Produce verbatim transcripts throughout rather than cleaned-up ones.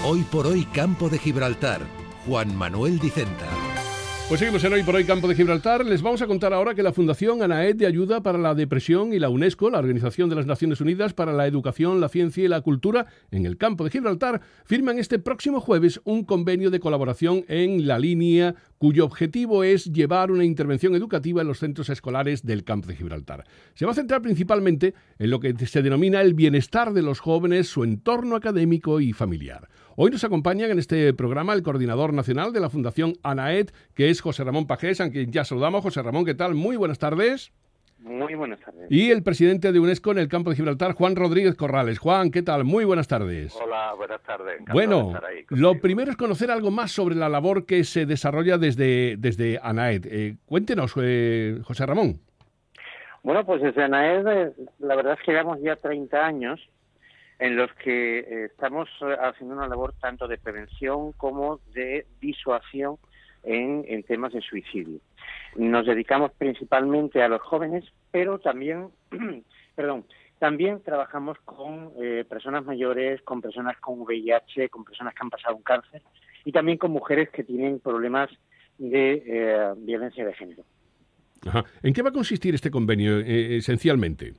Hoy por hoy Campo de Gibraltar. Juan Manuel Dicenta. Pues seguimos en Hoy por Hoy Campo de Gibraltar. Les vamos a contar ahora que la Fundación ANAED de Ayuda para la Depresión y la UNESCO, la Organización de las Naciones Unidas para la Educación, la Ciencia y la Cultura en el Campo de Gibraltar, firman este próximo jueves un convenio de colaboración en la línea cuyo objetivo es llevar una intervención educativa en los centros escolares del Campo de Gibraltar. Se va a centrar principalmente en lo que se denomina el bienestar de los jóvenes, su entorno académico y familiar. Hoy nos acompañan en este programa el coordinador nacional de la Fundación ANAED, que es José Ramón Pajés, a quien ya saludamos. José Ramón, ¿qué tal? Muy buenas tardes. Muy buenas tardes. Y el presidente de UNESCO en el Campo de Gibraltar, Juan Rodríguez Corrales. Juan, ¿qué tal? Muy buenas tardes. Hola, buenas tardes. Encantado bueno, de estar ahí lo primero es conocer algo más sobre la labor que se desarrolla desde, desde ANAED. Eh, cuéntenos, eh, José Ramón. Bueno, pues desde ANAED, eh, la verdad es que llevamos ya treinta años en los que eh, estamos haciendo una labor tanto de prevención como de disuasión en, en temas de suicidio. Nos dedicamos principalmente a los jóvenes, pero también, perdón, también trabajamos con eh, personas mayores, con personas con V I H, con personas que han pasado un cáncer y también con mujeres que tienen problemas de eh, violencia de género. Ajá. ¿En qué va a consistir este convenio eh, esencialmente?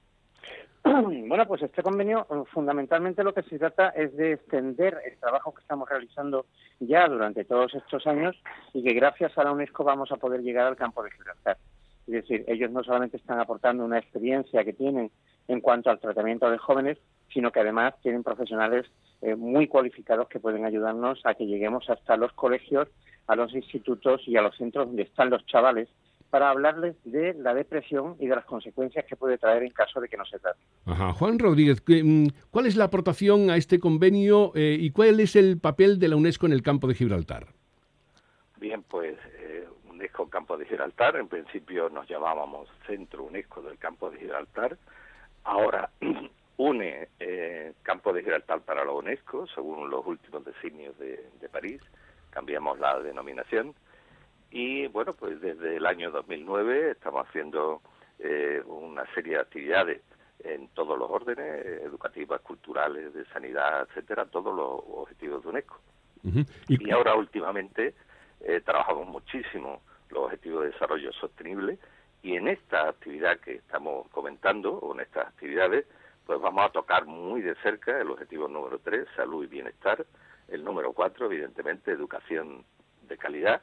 Bueno, pues este convenio fundamentalmente lo que se trata es de extender el trabajo que estamos realizando ya durante todos estos años y que gracias a la UNESCO vamos a poder llegar al Campo de Gibraltar. Es decir, ellos no solamente están aportando una experiencia que tienen en cuanto al tratamiento de jóvenes, sino que además tienen profesionales eh, muy cualificados que pueden ayudarnos a que lleguemos hasta los colegios, a los institutos y a los centros donde están los chavales, para hablarles de la depresión y de las consecuencias que puede traer en caso de que no se trate. Ajá. Juan Rodríguez, ¿cuál es la aportación a este convenio eh, y cuál es el papel de la UNESCO en el Campo de Gibraltar? Bien, pues eh, UNESCO Campo de Gibraltar, en principio nos llamábamos Centro UNESCO del Campo de Gibraltar, ahora une eh, Campo de Gibraltar para la UNESCO, según los últimos designios de, de París, cambiamos la denominación. Y bueno, pues desde el año dos mil nueve estamos haciendo eh, una serie de actividades en todos los órdenes, eh, educativas, culturales, de sanidad, etcétera, todos los objetivos de UNESCO. Uh-huh. y, y ahora últimamente eh, trabajamos muchísimo los objetivos de desarrollo sostenible y en esta actividad que estamos comentando, o en estas actividades, pues vamos a tocar muy de cerca el objetivo número tres, salud y bienestar, el número cuatro, evidentemente, educación de calidad,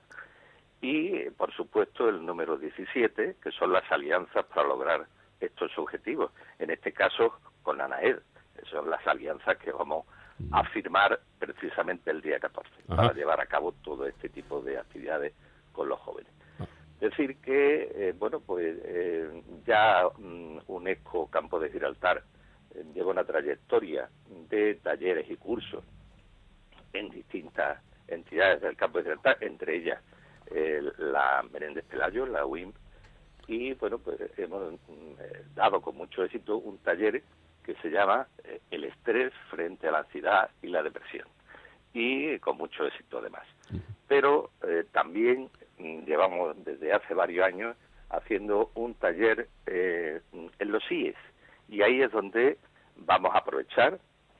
y, por supuesto, el número diecisiete, que son las alianzas para lograr estos objetivos. En este caso, con ANAED. Son las alianzas que vamos a firmar precisamente el día catorce, Ajá. para llevar a cabo todo este tipo de actividades con los jóvenes. Es decir que, eh, bueno, pues eh, ya um, UNESCO Campo de Gibraltar eh, lleva una trayectoria de talleres y cursos en distintas entidades del Campo de Gibraltar, entre ellas Eh, la Menéndez Pelayo, la U I M, y bueno, pues hemos eh, dado con mucho éxito un taller que se llama eh, El estrés frente a la ansiedad y la depresión, y con mucho éxito además. Uh-huh. Pero eh, también mm, llevamos desde hace varios años haciendo un taller eh, en los I E S, y ahí es donde vamos a aprovechar,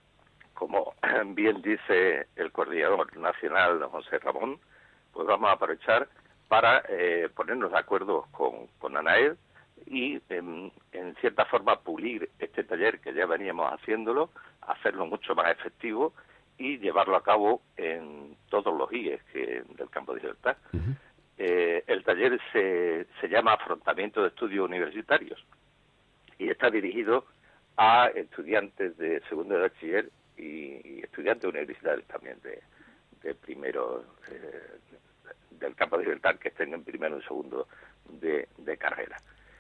como bien dice el coordinador nacional, don José Ramón, pues vamos a aprovechar para eh, ponernos de acuerdo con, con ANAED y, en, en cierta forma, pulir este taller que ya veníamos haciéndolo, hacerlo mucho más efectivo y llevarlo a cabo en todos los I E S que, del Campo de Gibraltar. Uh-huh. Eh, el taller se, se llama Afrontamiento de Estudios Universitarios y está dirigido a estudiantes de segundo de bachiller y, y estudiantes universitarios también de, de primero eh, del Campo de Gibraltar, que estén en primero y segundo de, de carrera.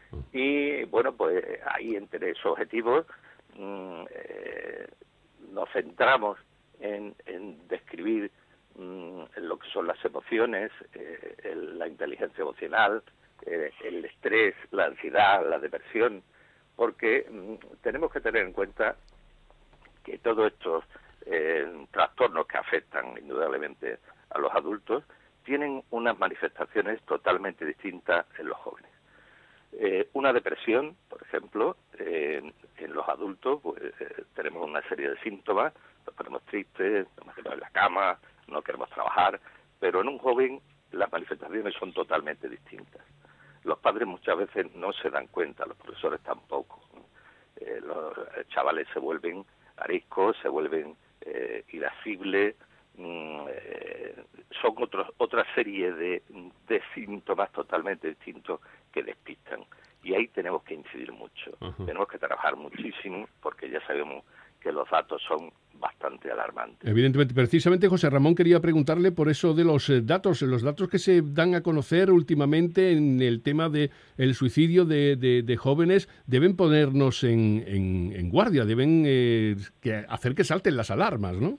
Y bueno, pues ahí entre esos objetivos mmm, eh, nos centramos en, en describir mmm, lo que son las emociones, eh, el, la inteligencia emocional, eh, el estrés, la ansiedad, la depresión, porque mmm, tenemos que tener en cuenta que todos estos eh, trastornos que afectan indudablemente a los adultos tienen unas manifestaciones totalmente distintas en los jóvenes. Eh, una depresión, por ejemplo, eh, En los adultos pues eh, tenemos una serie de síntomas, nos ponemos tristes, nos quedamos en la cama, no queremos trabajar, pero en un joven las manifestaciones son totalmente distintas. Los padres muchas veces no se dan cuenta, los profesores tampoco. Eh, los chavales se vuelven ariscos, se vuelven eh, irascibles, mm, eh, son otros, otra serie de, de síntomas totalmente distintos que despistan. Y ahí tenemos que incidir mucho, uh-huh. tenemos que trabajar muchísimo, porque ya sabemos que los datos son bastante alarmantes. Evidentemente, precisamente José Ramón quería preguntarle por eso de los eh, datos, los datos que se dan a conocer últimamente en el tema de el suicidio de, de, de jóvenes, deben ponernos en, en, en guardia, deben eh, que hacer que salten las alarmas, ¿no?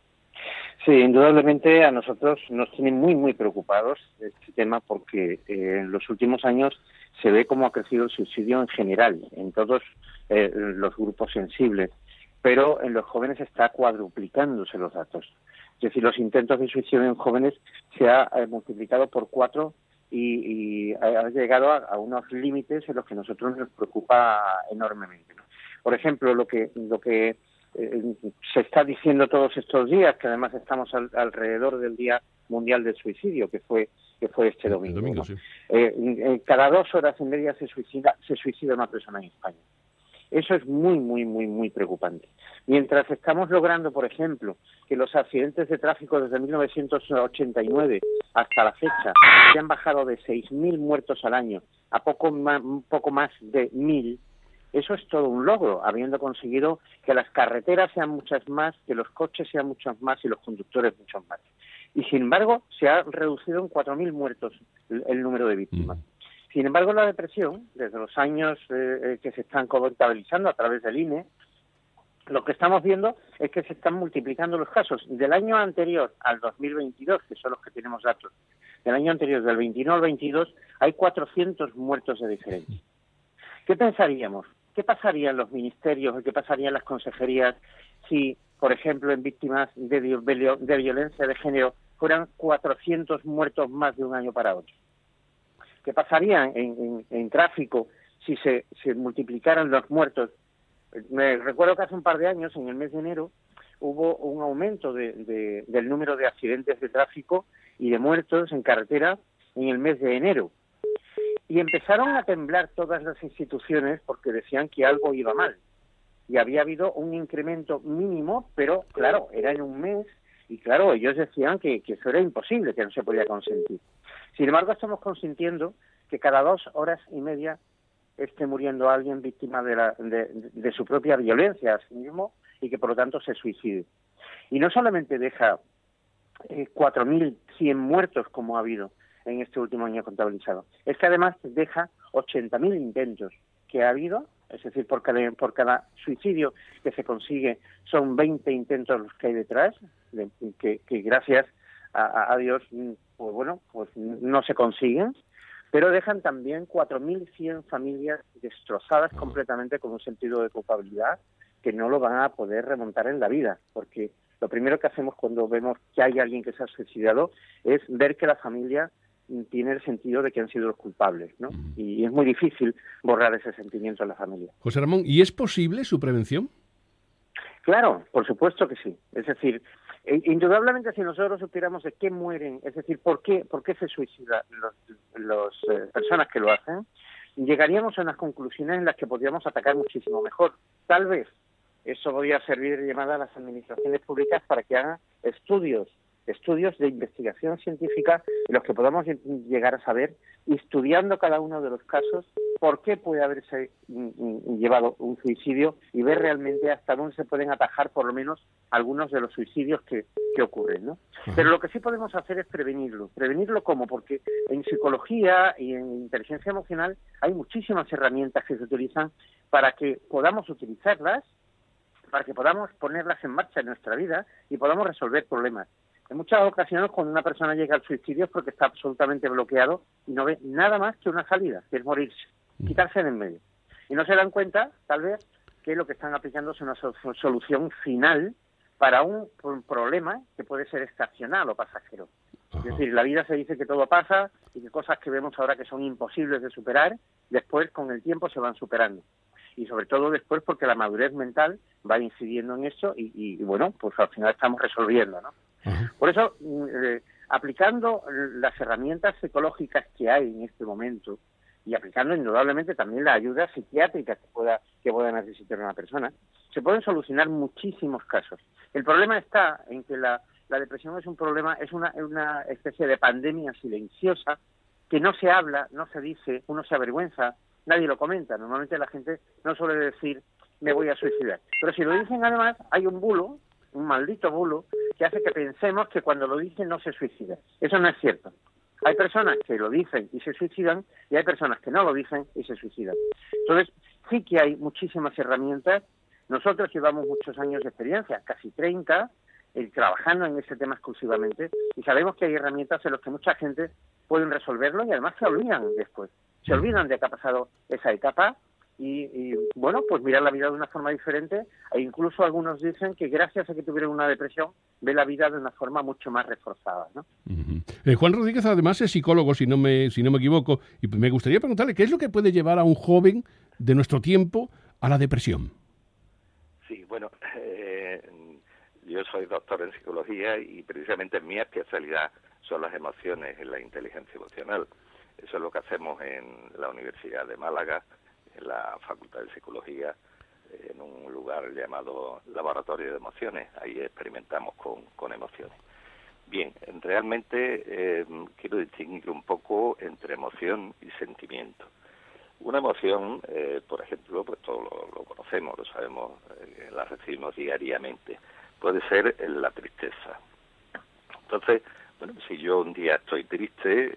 Sí, indudablemente a nosotros nos tiene muy, muy preocupados este tema porque eh, en los últimos años se ve cómo ha crecido el suicidio en general, en todos eh, los grupos sensibles, pero en los jóvenes está cuadruplicándose los datos. Es decir, los intentos de suicidio en jóvenes se ha eh, multiplicado por cuatro y, y ha llegado a, a unos límites en los que a nosotros nos preocupa enormemente, ¿no? Por ejemplo, lo que lo que eh, se está diciendo todos estos días, que además estamos al, alrededor del Día Mundial del Suicidio, que fue que fue este domingo. El domingo, ¿no? sí. eh, eh, cada dos horas y media se suicida se suicida una persona en España. Eso es muy, muy, muy, muy preocupante. Mientras estamos logrando, por ejemplo, que los accidentes de tráfico desde mil novecientos ochenta y nueve hasta la fecha se han bajado de seis mil muertos al año a poco más, un poco más de mil, eso es todo un logro, habiendo conseguido que las carreteras sean muchas más, que los coches sean muchos más y los conductores muchos más. Y sin embargo, se ha reducido en cuatro mil muertos el, el número de víctimas. Mm. Sin embargo, la depresión, desde los años eh, que se están contabilizando a través del I N E, lo que estamos viendo es que se están multiplicando los casos. Del año anterior al dos mil veintidós, que son los que tenemos datos, del año anterior, del veintiuno al veintidós, hay cuatrocientos muertos de diferencia. ¿Qué pensaríamos? ¿Qué pasaría en los ministerios, qué pasaría en las consejerías si, por ejemplo, en víctimas de, de violencia de género fueran cuatrocientos muertos más de un año para otro? ¿Qué pasaría en, en, en tráfico si se, se multiplicaran los muertos? Me recuerdo que hace un par de años, en el mes de enero, hubo un aumento de, de, del número de accidentes de tráfico y de muertos en carretera en el mes de enero. Y empezaron a temblar todas las instituciones porque decían que algo iba mal. Y había habido un incremento mínimo, pero claro, era en un mes, y claro, ellos decían que, que eso era imposible, que no se podía consentir. Sin embargo, estamos consintiendo que cada dos horas y media esté muriendo alguien víctima de, la, de, de su propia violencia a sí mismo y que por lo tanto se suicide. Y no solamente deja eh, cuatro mil cien muertos como ha habido en este último año contabilizado, es que además deja ochenta mil intentos que ha habido, es decir, por cada, por cada suicidio que se consigue son veinte intentos los que hay detrás, de, que, que gracias a, a Dios, pues bueno, pues no se consiguen, pero dejan también cuatro mil cien familias destrozadas completamente con un sentido de culpabilidad que no lo van a poder remontar en la vida, porque lo primero que hacemos cuando vemos que hay alguien que se ha suicidado es ver que la familia tiene el sentido de que han sido los culpables, ¿no? Y es muy difícil borrar ese sentimiento en la familia. José Ramón, ¿y es posible su prevención? Claro, por supuesto que sí. Es decir, indudablemente si nosotros supiéramos de qué mueren, es decir, por qué, por qué se suicidan las los, eh, personas que lo hacen, llegaríamos a unas conclusiones en las que podríamos atacar muchísimo mejor. Tal vez eso podría servir de llamada a las administraciones públicas para que hagan estudios estudios de investigación científica en los que podamos llegar a saber, estudiando cada uno de los casos, por qué puede haberse llevado un suicidio y ver realmente hasta dónde se pueden atajar por lo menos algunos de los suicidios que, que ocurren, ¿no? Uh-huh. Pero lo que sí podemos hacer es prevenirlo. ¿Prevenirlo cómo? Porque en psicología y en inteligencia emocional hay muchísimas herramientas que se utilizan para que podamos utilizarlas, para que podamos ponerlas en marcha en nuestra vida y podamos resolver problemas. En muchas ocasiones, cuando una persona llega al suicidio es porque está absolutamente bloqueado y no ve nada más que una salida, que es morirse, quitarse de en medio. Y no se dan cuenta, tal vez, que lo que están aplicando es una solución final para un, un problema que puede ser estacional o pasajero. Ajá. Es decir, la vida se dice que todo pasa y que cosas que vemos ahora que son imposibles de superar, después con el tiempo se van superando. y sobre todo después porque la madurez mental va incidiendo en eso y, y, y bueno, pues al final estamos resolviendo, ¿no? Uh-huh. Por eso, eh, aplicando las herramientas psicológicas que hay en este momento y aplicando indudablemente también la ayuda psiquiátrica que pueda que pueda necesitar una persona, se pueden solucionar muchísimos casos. El problema está en que la, la depresión es un problema, es una, una especie de pandemia silenciosa que no se habla, no se dice, uno se avergüenza, nadie lo comenta. Normalmente la gente no suele decir me voy a suicidar. Pero si lo dicen además, hay un bulo, un maldito bulo, que hace que pensemos que cuando lo dicen no se suicida. Eso no es cierto. Hay personas que lo dicen y se suicidan y hay personas que no lo dicen y se suicidan. Entonces, sí que hay muchísimas herramientas. Nosotros llevamos muchos años de experiencia, casi treinta, eh, trabajando en ese tema exclusivamente, y sabemos que hay herramientas en las que mucha gente puede resolverlo y además se olvidan después. Se olvidan de que ha pasado esa etapa y, y, bueno, pues mirar la vida de una forma diferente, e incluso algunos dicen que gracias a que tuvieron una depresión, ve la vida de una forma mucho más reforzada, ¿no? Uh-huh. eh, Juan Rodríguez además es psicólogo, si no me si no me equivoco, y me gustaría preguntarle qué es lo que puede llevar a un joven de nuestro tiempo a la depresión. Sí, bueno, eh, yo soy doctor en psicología y precisamente mi especialidad son las emociones y la inteligencia emocional. Eso es lo que hacemos en la Universidad de Málaga, en la Facultad de Psicología, en un lugar llamado Laboratorio de Emociones. Ahí experimentamos con, con emociones. Bien, realmente eh, quiero distinguir un poco entre emoción y sentimiento. Una emoción, eh, por ejemplo, pues todos lo, lo conocemos, lo sabemos, eh, la recibimos diariamente. Puede ser la tristeza. Entonces, bueno, si yo un día estoy triste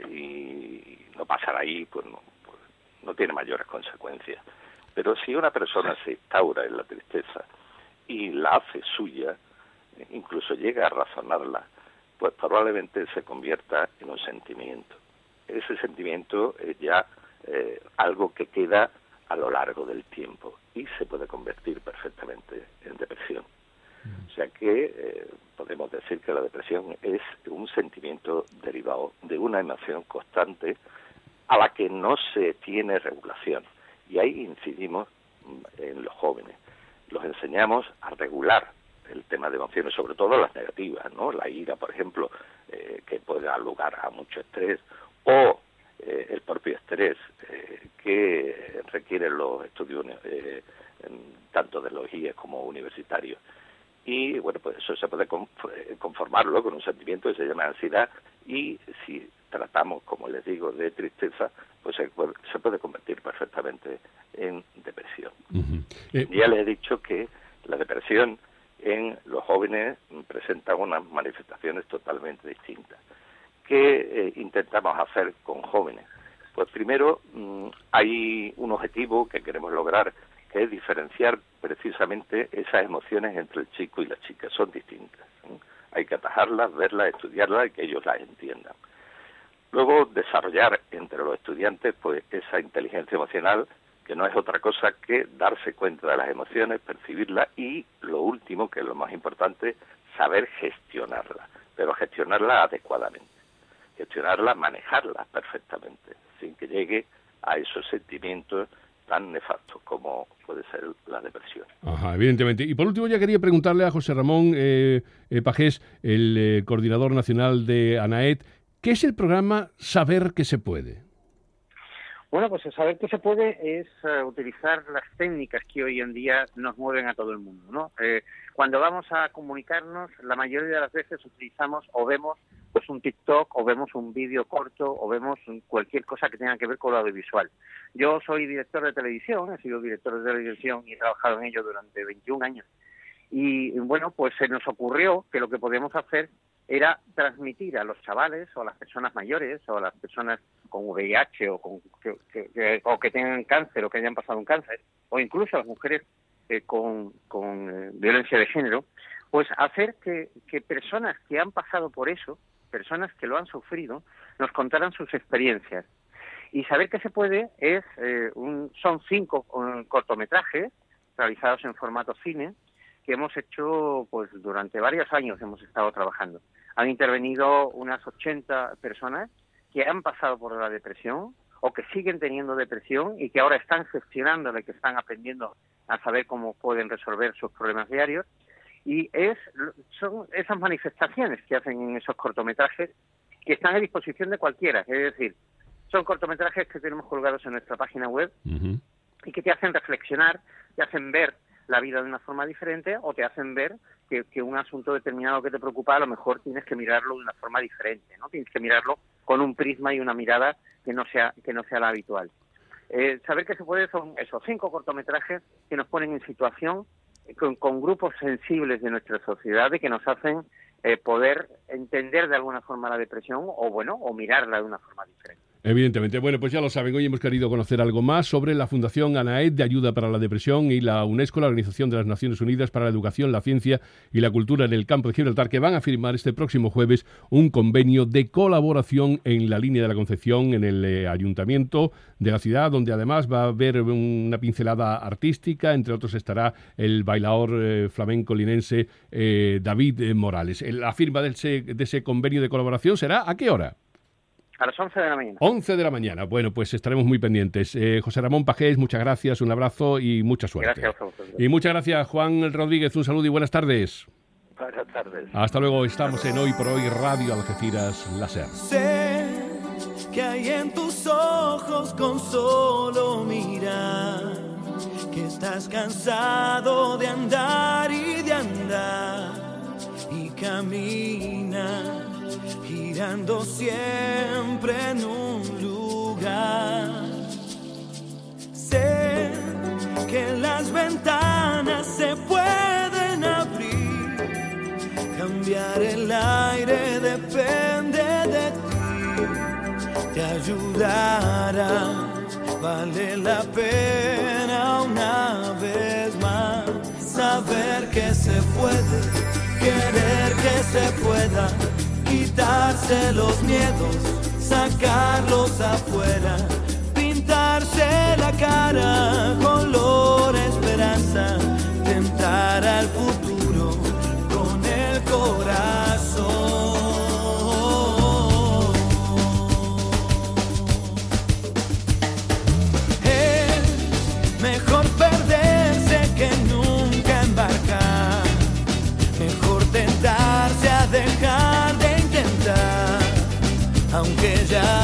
y no pasar ahí, pues no, pues no tiene mayores consecuencias. Pero si una persona se instaura en la tristeza y la hace suya, incluso llega a razonarla, pues probablemente se convierta en un sentimiento. Ese sentimiento es ya eh, algo que queda a lo largo del tiempo y se puede convertir perfectamente en depresión. O sea que eh, podemos decir que la depresión es un sentimiento derivado de una emoción constante a la que no se tiene regulación. Y ahí incidimos en los jóvenes. Los enseñamos a regular el tema de emociones, sobre todo las negativas, ¿no? La ira, por ejemplo, eh, que puede dar lugar a mucho estrés, o eh, el propio estrés eh, que requieren los estudios eh, tanto de los I E S como universitarios. Y bueno, pues eso se puede conformarlo con un sentimiento que se llama ansiedad, y si tratamos, como les digo, de tristeza, pues se puede, se puede convertir perfectamente en depresión. Uh-huh. eh, ya les he dicho que la depresión en los jóvenes presenta unas manifestaciones totalmente distintas. ¿Qué eh, intentamos hacer con jóvenes? Pues primero mmm, hay un objetivo que queremos lograr, que es diferenciar precisamente esas emociones entre el chico y la chica. Son distintas, ¿eh? Hay que atajarlas, verlas, estudiarlas y que ellos las entiendan. Luego, desarrollar entre los estudiantes pues esa inteligencia emocional, que no es otra cosa que darse cuenta de las emociones, percibirlas y, lo último, que es lo más importante, saber gestionarlas, pero gestionarlas adecuadamente. Gestionarlas, manejarlas perfectamente, sin que llegue a esos sentimientos tan nefastos como puede ser la depresión. Ajá, evidentemente. Y por último ya quería preguntarle a José Ramón eh, eh, Pagés, el eh, coordinador nacional de ANAED, ¿qué es el programa Saber que se puede? Bueno, pues el saber que se puede es uh, utilizar las técnicas que hoy en día nos mueven a todo el mundo, ¿no? Eh, cuando vamos a comunicarnos, la mayoría de las veces utilizamos o vemos pues un TikTok, o vemos un vídeo corto, o vemos cualquier cosa que tenga que ver con lo audiovisual. Yo soy director de televisión, he sido director de televisión y he trabajado en ello durante veintiún años. Y bueno, pues se nos ocurrió que lo que podíamos hacer era transmitir a los chavales o a las personas mayores o a las personas con V I H o, con, que, que, que, o que tengan cáncer o que hayan pasado un cáncer, o incluso a las mujeres eh, con, con eh, violencia de género, pues hacer que, que personas que han pasado por eso, personas que lo han sufrido, nos contaran sus experiencias. Y Saber que se puede es eh, un, son cinco um, cortometrajes realizados en formato cine que hemos hecho pues durante varios años, hemos estado trabajando. Han intervenido unas ochenta personas que han pasado por la depresión o que siguen teniendo depresión y que ahora están gestionándola y que están aprendiendo a saber cómo pueden resolver sus problemas diarios. Y es son esas manifestaciones que hacen en esos cortometrajes que están a disposición de cualquiera. Es decir, son cortometrajes que tenemos colgados en nuestra página web uh-huh. y que te hacen reflexionar, te hacen ver la vida de una forma diferente o te hacen ver que, que un asunto determinado que te preocupa a lo mejor tienes que mirarlo de una forma diferente, ¿no? Tienes que mirarlo con un prisma y una mirada que no sea que no sea la habitual. Eh, saber que se puede son esos cinco cortometrajes que nos ponen en situación con, con grupos sensibles de nuestra sociedad y que nos hacen eh, poder entender de alguna forma la depresión o bueno o mirarla de una forma diferente. Evidentemente. Bueno, pues ya lo saben, hoy hemos querido conocer algo más sobre la Fundación ANAED de Ayuda para la Depresión y la UNESCO, la Organización de las Naciones Unidas para la Educación, la Ciencia y la Cultura en el Campo de Gibraltar, que van a firmar este próximo jueves un convenio de colaboración en la línea de la Concepción, en el eh, Ayuntamiento de la ciudad, donde además va a haber una pincelada artística, entre otros estará el bailador eh, flamenco linense eh, David eh, Morales. La firma de ese, de ese convenio de colaboración será ¿a qué hora? A las once de la mañana. once de la mañana. Bueno, pues estaremos muy pendientes. Eh, José Ramón Pajés, muchas gracias, un abrazo y mucha suerte. Gracias a vosotros. Y muchas gracias, Juan Rodríguez, un saludo y buenas tardes. Buenas tardes. Hasta luego, estamos en Hoy por Hoy Radio Algeciras Láser. Sé que hay en tus ojos con solo mirar que estás cansado de andar y de andar y camina girando siempre en un lugar. Sé que las ventanas se pueden abrir, cambiar el aire depende de ti, te ayudará, vale la pena una vez más saber que se puede, querer que se pueda. Quitarse los miedos, sacarlos afuera, pintarse la cara, color esperanza, tentar al futuro con el corazón. Es mejor perderse que nunca embarcar, mejor tentarse a dejar de aunque ya